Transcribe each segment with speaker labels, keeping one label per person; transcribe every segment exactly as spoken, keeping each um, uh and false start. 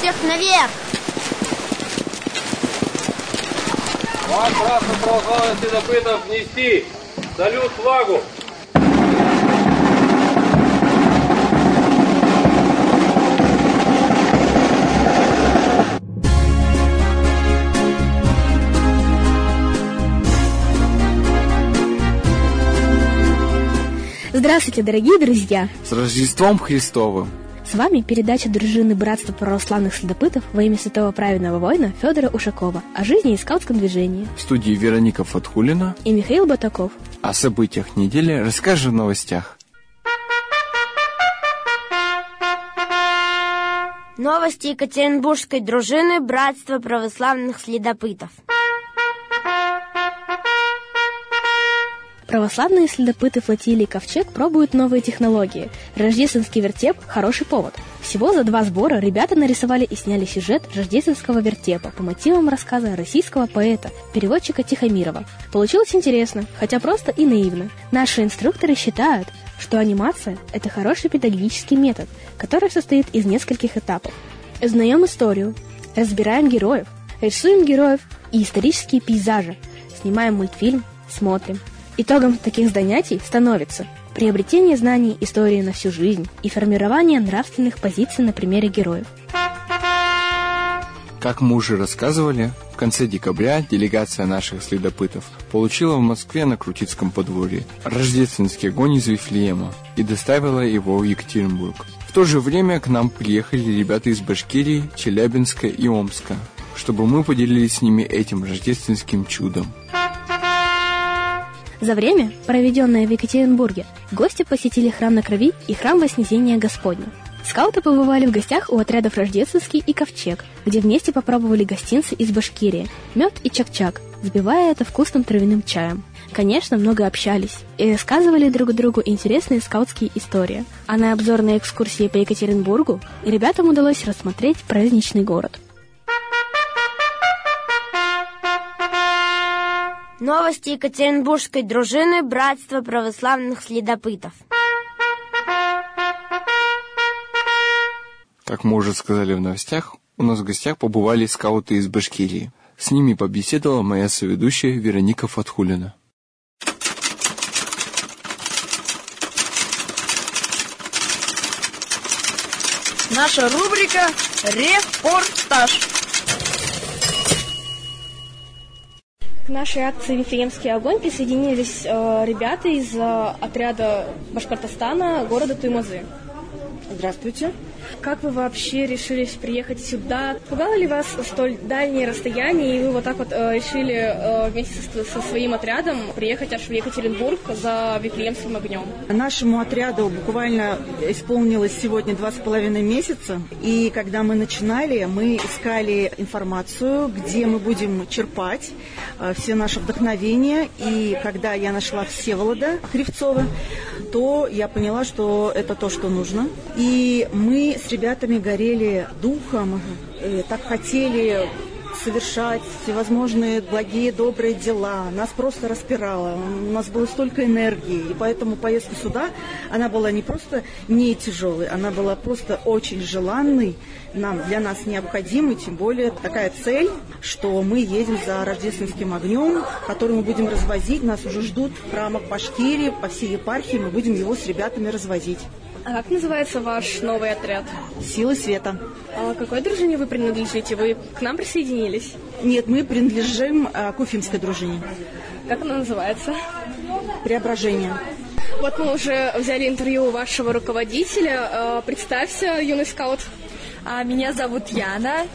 Speaker 1: всех наверх!
Speaker 2: Вам красных православных следопытов внести салют флагу!
Speaker 3: Здравствуйте, дорогие друзья!
Speaker 4: С Рождеством Христовым!
Speaker 3: С вами передача дружины Братства православных следопытов во имя святого праведного воина Федора Ушакова о жизни и скаутском движении.
Speaker 4: В студии Вероника Фатхулина
Speaker 3: и Михаил Батаков.
Speaker 4: О событиях недели расскажем в новостях.
Speaker 1: Новости Екатеринбургской дружины Братства православных следопытов.
Speaker 3: Православные следопыты флотилии «Ковчег» пробуют новые технологии. Рождественский вертеп – хороший повод. Всего за два сбора ребята нарисовали и сняли сюжет рождественского вертепа по мотивам рассказа российского поэта, переводчика Тихомирова. Получилось интересно, хотя просто и наивно. Наши инструкторы считают, что анимация – это хороший педагогический метод, который состоит из нескольких этапов. Узнаем историю, разбираем героев, рисуем героев и исторические пейзажи, снимаем мультфильм, смотрим. Итогом таких занятий становится приобретение знаний истории на всю жизнь и формирование нравственных позиций на примере героев.
Speaker 4: Как мы уже рассказывали, в конце декабря делегация наших следопытов получила в Москве на Крутицком подворье рождественский огонь из Вифлеема и доставила его в Екатеринбург. В то же время к нам приехали ребята из Башкирии, Челябинска и Омска, чтобы мы поделились с ними этим рождественским чудом.
Speaker 3: За время, проведенное в Екатеринбурге, гости посетили храм на Крови и храм Вознесения Господня. Скауты побывали в гостях у отрядов «Рождественский» и «Ковчег», где вместе попробовали гостинцы из Башкирии, мед и чак-чак, взбивая это вкусным травяным чаем. Конечно, много общались и рассказывали друг другу интересные скаутские истории. А на обзорной экскурсии по Екатеринбургу ребятам удалось рассмотреть праздничный город.
Speaker 1: Новости Екатеринбургской дружины Братства православных следопытов.
Speaker 4: Как мы уже сказали в новостях, у нас в гостях побывали скауты из Башкирии. С ними побеседовала моя соведущая Вероника Фатхулина.
Speaker 5: Наша рубрика «Репортаж».
Speaker 3: К нашей акции «Вифлеемский огонь» присоединились э, ребята из э, отряда Башкортостана города Туймазы.
Speaker 5: Здравствуйте.
Speaker 3: Как вы вообще решились приехать сюда? Пугало ли вас столь дальние расстояния, и вы вот так вот э, решили э, вместе со, со своим отрядом приехать аж в Екатеринбург за Вифлеемским огнем?
Speaker 5: Нашему отряду буквально исполнилось сегодня два с половиной месяца, и когда мы начинали, мы искали информацию, где мы будем черпать э, все наши вдохновения, и когда я нашла Всеволода Кривцова, то я поняла, что это то, что нужно. И мы с ребятами горели духом, так хотели совершать всевозможные благие, добрые дела. Нас просто распирало, у нас было столько энергии. И поэтому поездка сюда, она была не просто не тяжелой, она была просто очень желанной, нам, для нас необходимой, тем более такая цель, что мы едем за рождественским огнем, который мы будем развозить. Нас уже ждут в храмах Башкирии, по всей епархии, мы будем его с ребятами развозить.
Speaker 3: А как называется ваш новый отряд?
Speaker 5: «Силы света».
Speaker 3: А какой дружине вы принадлежите? Вы к нам присоединились?
Speaker 5: Нет, мы принадлежим а, к Уфимской дружине.
Speaker 3: Как она называется?
Speaker 5: «Преображение».
Speaker 3: Вот мы уже взяли интервью у вашего руководителя. А, представься, юный скаут.
Speaker 6: А, меня зовут Яна.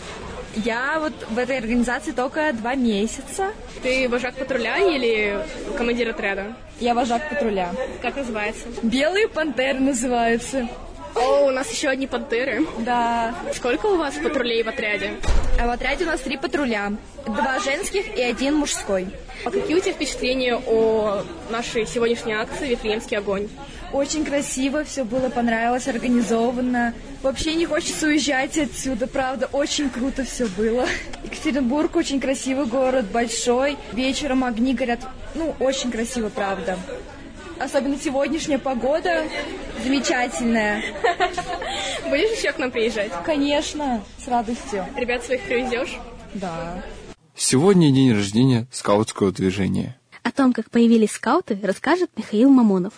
Speaker 6: Я вот в этой организации только два месяца.
Speaker 3: Ты вожак патруля или командир отряда?
Speaker 6: Я вожак патруля.
Speaker 3: Как называется?
Speaker 6: «Белые пантеры» называются.
Speaker 3: О, у нас еще одни пантеры.
Speaker 6: Да.
Speaker 3: Сколько у вас патрулей в отряде?
Speaker 6: А в отряде у нас три патруля. Два женских и один мужской.
Speaker 3: А какие у тебя впечатления о нашей сегодняшней акции «Вифлеемский огонь»?
Speaker 6: Очень красиво, все было, понравилось, организовано. Вообще не хочется уезжать отсюда, правда, очень круто все было. Екатеринбург очень красивый город, большой. Вечером огни горят, ну, очень красиво, правда. Особенно сегодняшняя погода замечательная.
Speaker 7: Будешь еще к нам приезжать?
Speaker 6: Конечно, с радостью.
Speaker 7: Ребят своих привезешь?
Speaker 6: Да.
Speaker 4: Сегодня день рождения скаутского движения.
Speaker 3: О том, как появились скауты, расскажет Михаил Мамонов.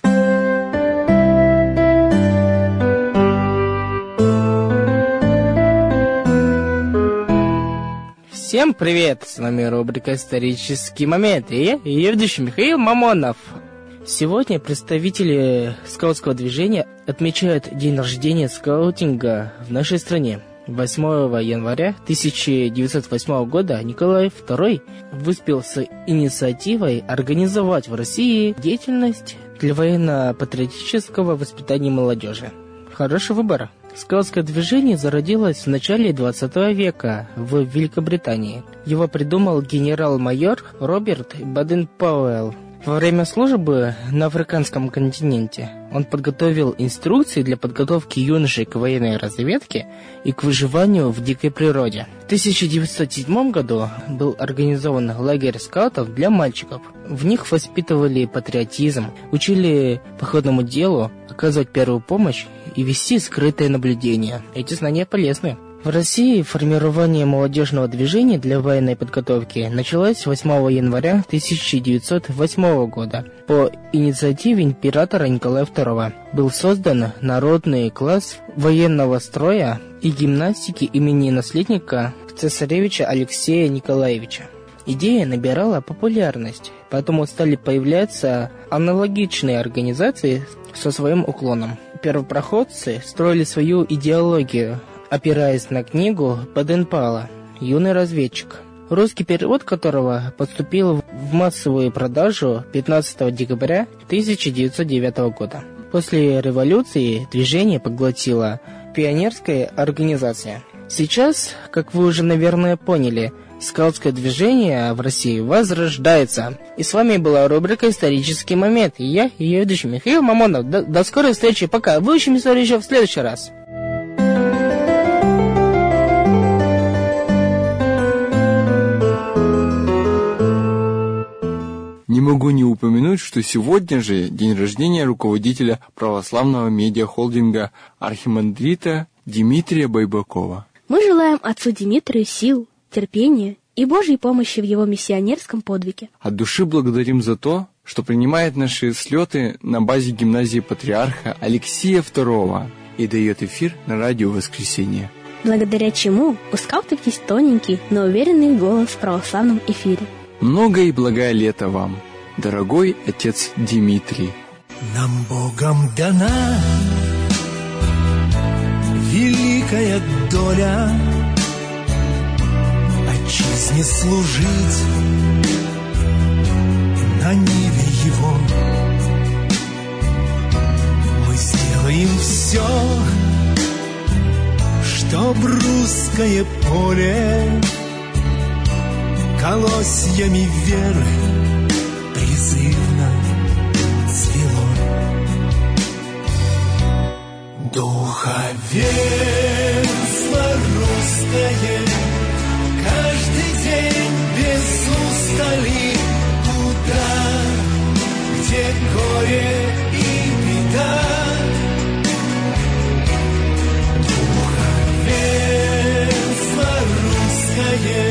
Speaker 8: Всем привет! С вами рубрика «Исторический момент» и я, ее ведущий Михаил Мамонов. Сегодня представители скаутского движения отмечают день рождения скаутинга в нашей стране. восьмого января тысяча девятьсот восьмого года Николай второй выступил с инициативой организовать в России деятельность для военно-патриотического воспитания молодежи. Хороший выбор. Скаутское движение зародилось в начале двадцатого века в Великобритании. Его придумал генерал-майор Роберт Баден-Пауэлл. Во время службы на африканском континенте он подготовил инструкции для подготовки юношей к военной разведке и к выживанию в дикой природе. В тысяча девятьсот седьмом году был организован лагерь скаутов для мальчиков. В них воспитывали патриотизм, учили походному делу, оказывать первую помощь и вести скрытое наблюдение. Эти знания полезны. В России формирование молодежного движения для военной подготовки началось восьмого января тысяча девятьсот восьмого года. По инициативе императора Николая второго был создан народный класс военного строя и гимнастики имени наследника цесаревича Алексея Николаевича. Идея набирала популярность, поэтому стали появляться аналогичные организации со своим уклоном. Первопроходцы строили свою идеологию, опираясь на книгу Баден-Пауэлла «Юный разведчик», русский перевод которого поступил в массовую продажу пятнадцатого декабря тысяча девятьсот девятого года. После революции движение поглотила пионерская организация. Сейчас, как вы уже, наверное, поняли, скаутское движение в России возрождается. И с вами была рубрика «Исторический момент». И я, ее ведущий Михаил Мамонов. До, до скорой встречи. Пока. Выучим историю еще в следующий раз.
Speaker 4: Не могу не упомянуть, что сегодня же день рождения руководителя православного медиахолдинга архимандрита Дмитрия Байбакова.
Speaker 3: Мы желаем отцу Дмитрию сил, терпения и Божьей помощи в его миссионерском подвиге.
Speaker 4: От души благодарим за то, что принимает наши слеты на базе гимназии патриарха Алексия второго и дает эфир на радио «Воскресенье».
Speaker 3: Благодаря чему у скаутов есть тоненький, но уверенный голос в православном эфире.
Speaker 4: Много и благое лето вам, дорогой отец Дмитрий.
Speaker 9: Нам Богом дана великая доля отчизне служить на ниве его. Мы сделаем все, чтоб русское поле колосьями веры призывно цвело. Духовенство русское каждый день без устали туда, где горе и беда. Духовенство русское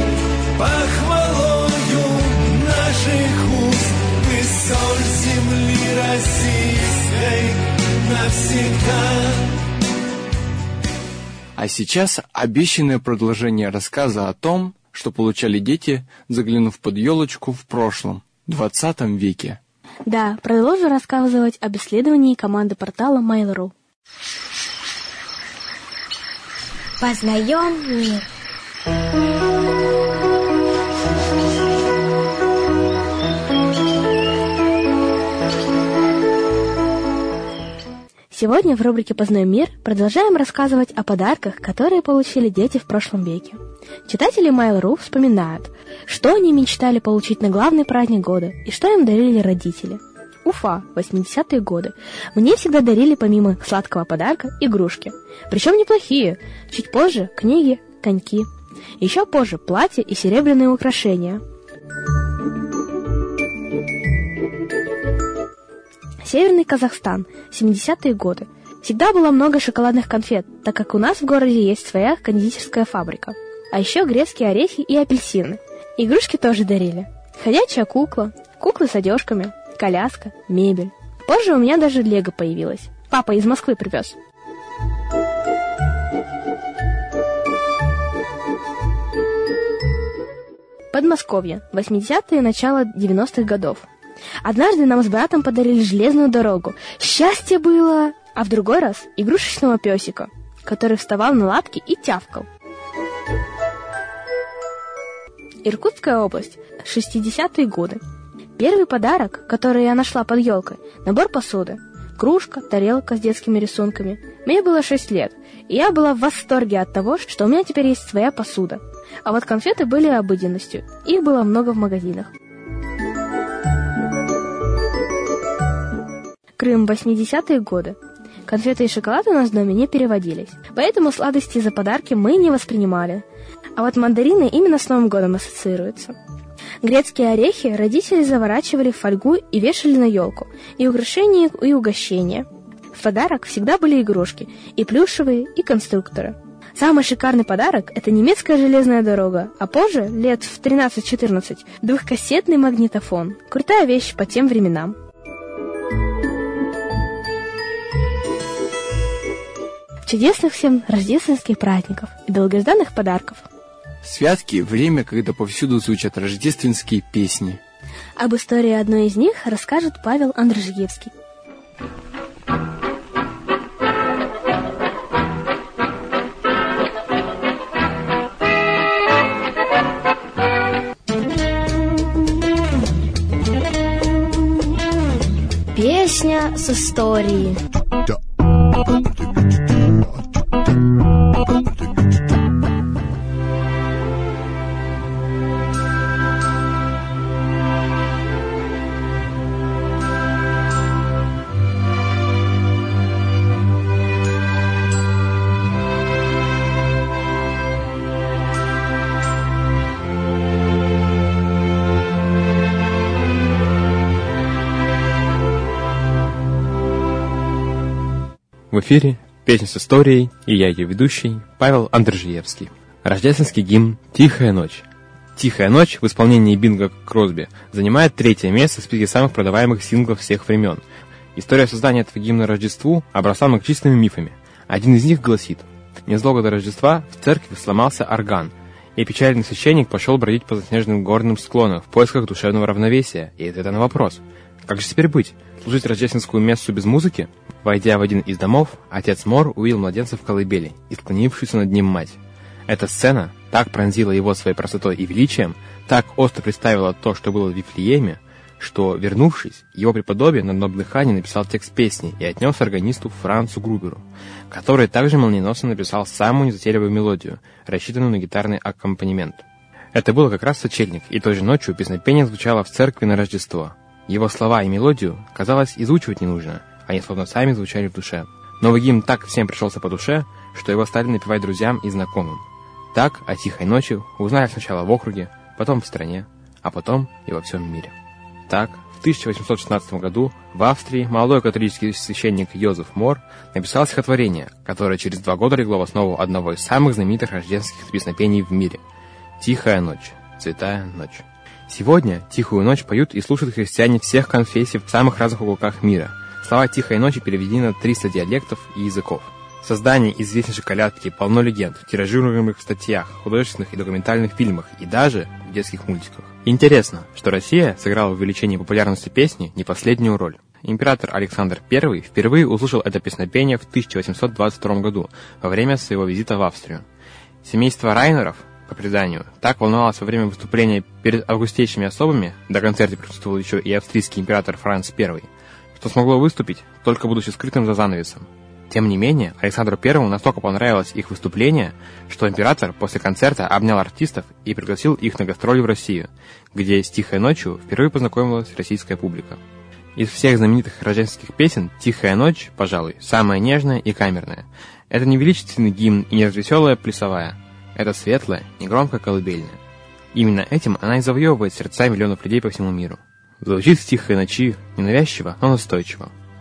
Speaker 9: похвалою наших уст вы соль земли российской навсегда.
Speaker 4: А сейчас обещанное продолжение рассказа о том, что получали дети, заглянув под елочку в прошлом, двадцатом веке.
Speaker 3: Да, продолжу рассказывать об исследовании команды портала Mail.ru.
Speaker 1: Познаем мир.
Speaker 3: Сегодня в рубрике «Познаем мир» продолжаем рассказывать о подарках, которые получили дети в прошлом веке. Читатели Mail.ru вспоминают, что они мечтали получить на главный праздник года и что им дарили родители. Уфа, восьмидесятые годы. Мне всегда дарили помимо сладкого подарка игрушки. Причем неплохие. Чуть позже книги, коньки. Еще позже платья и серебряные украшения. Северный Казахстан, семидесятые годы. Всегда было много шоколадных конфет, так как у нас в городе есть своя кондитерская фабрика. А еще грецкие орехи и апельсины. Игрушки тоже дарили. Ходячая кукла, куклы с одежками, коляска, мебель. Позже у меня даже лего появилось. Папа из Москвы привез. Подмосковье. восьмидесятые, начало девяностых годов. Однажды нам с братом подарили железную дорогу. Счастье было! А в другой раз игрушечного песика, который вставал на лапки и тявкал. Иркутская область. шестидесятые годы. Первый подарок, который я нашла под елкой, набор посуды. Кружка, тарелка с детскими рисунками. Мне было шесть лет, и я была в восторге от того, что у меня теперь есть своя посуда. А вот конфеты были обыденностью. Их было много в магазинах. Крым, восьмидесятые годы. Конфеты и шоколад у нас в доме не переводились, поэтому сладости за подарки мы не воспринимали. А вот мандарины именно с Новым годом ассоциируются. Грецкие орехи родители заворачивали в фольгу и вешали на елку, и украшения, и угощения. В подарок всегда были игрушки, и плюшевые, и конструкторы. Самый шикарный подарок – это немецкая железная дорога, а позже, лет в тринадцать-четырнадцать, двухкассетный магнитофон. Крутая вещь по тем временам. Чудесных всем рождественских праздников и долгожданных подарков.
Speaker 4: Святки – время, когда повсюду звучат рождественские песни.
Speaker 3: Об истории одной из них расскажет Павел Андржиевский.
Speaker 1: Песня с историей.
Speaker 10: В эфире «Песня с историей» и я, ее ведущий, Павел Андржиевский. Рождественский гимн «Тихая ночь». «Тихая ночь» в исполнении Бинга Кросби занимает третье место в списке самых продаваемых синглов всех времен. История создания этого гимна Рождеству обросла многочисленными мифами. Один из них гласит: незадолго до Рождества в церкви сломался орган, и печальный священник пошел бродить по заснеженным горным склонам в поисках душевного равновесия и ответа на вопрос: как же теперь быть? Служить рождественскую мессу без музыки? Войдя в один из домов, отец Мор увидел младенца в колыбели и склонившуюся над ним мать. Эта сцена так пронзила его своей простотой и величием, так остро представила то, что было в Вифлееме, что, вернувшись, его преподобие на одном дыхании написал текст песни и отнес органисту Францу Груберу, который также молниеносно написал самую незатейливую мелодию, рассчитанную на гитарный аккомпанемент. Это было как раз сочельник, и той же ночью песнопение звучало в церкви на Рождество. Его слова и мелодию, казалось, изучивать не нужно, они словно сами звучали в душе. Новый гимн так всем пришелся по душе, что его стали напевать друзьям и знакомым. Так о «Тихой ночи» узнали сначала в округе, потом в стране, а потом и во всем мире. Так, в тысяча восемьсот шестнадцатом году в Австрии молодой католический священник Йозеф Мор написал стихотворение, которое через два года легло в основу одного из самых знаменитых рождественских песнопений в мире – «Тихая ночь, святая ночь». Сегодня «Тихую ночь» поют и слушают христиане всех конфессий в самых разных уголках мира. Слова «Тихой ночи» переведены на триста диалектов и языков. Создание известнейшей колядки полно легенд в тиражируемых статьях, художественных и документальных фильмах и даже в детских мультиках. Интересно, что Россия сыграла в увеличении популярности песни не последнюю роль. Император Александр Первый впервые услышал это песнопение в тысяча восемьсот двадцать втором году во время своего визита в Австрию. Семейство Райнеров, по преданию, так волновалось во время выступления перед августейшими особами, до концерта присутствовал еще и австрийский император Франц Первый, что смогло выступить, только будучи скрытым за занавесом. Тем не менее, Александру Первому настолько понравилось их выступление, что император после концерта обнял артистов и пригласил их на гастроли в Россию, где с «Тихой ночью» впервые познакомилась российская публика. Из всех знаменитых рождественских песен «Тихая ночь», пожалуй, самая нежная и камерная. Это не величественный гимн и не развеселая плясовая. Это светлая, негромкая колыбельная. Именно этим она и завоевывает сердца миллионов людей по всему миру. Звучит в «Тихой ночи» ненавязчиво, но настойчиво.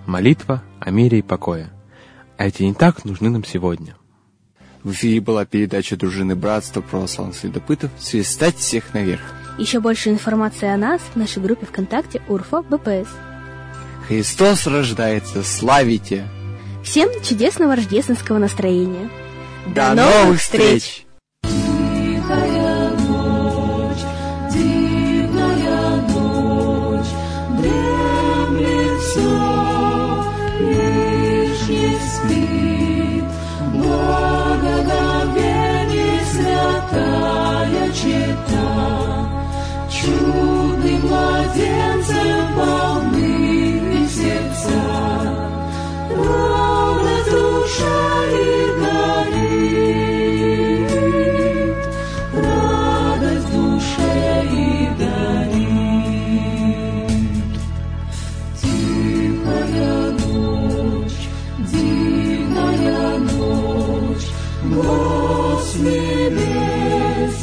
Speaker 10: Молитва о мире и покое. А эти не так нужны нам сегодня.
Speaker 4: В эфире была передача дружины Братства православных следопытов «Свистать всех наверх».
Speaker 3: Еще больше информации о нас в нашей группе ВКонтакте УРФО БПС.
Speaker 4: Христос рождается, славите!
Speaker 3: Всем чудесного рождественского настроения!
Speaker 4: До, До новых, новых встреч!
Speaker 9: Тихая ночь, дивная ночь, дремлет все, лишь не спит, благоговение святая чета, чудным младенцем полны сердца, радость душа и горит, радость душе и горит. Тихая ночь, дивная ночь, голос небес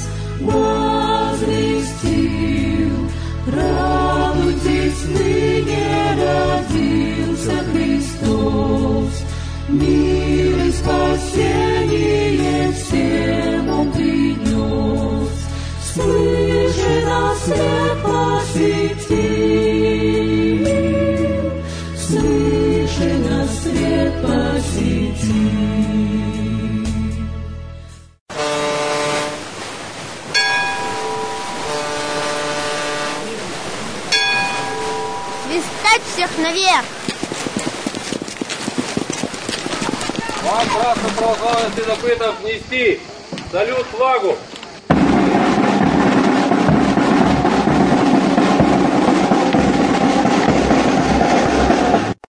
Speaker 9: возвестил, радуйтесь, ныне родился Христос, мир и спасение всем Он принес. Слыши нас, свет посетил, слыши нас, свет посетил.
Speaker 1: Свистать всех наверх!
Speaker 2: Вам, братство православных следопытов, нести салют, флагу!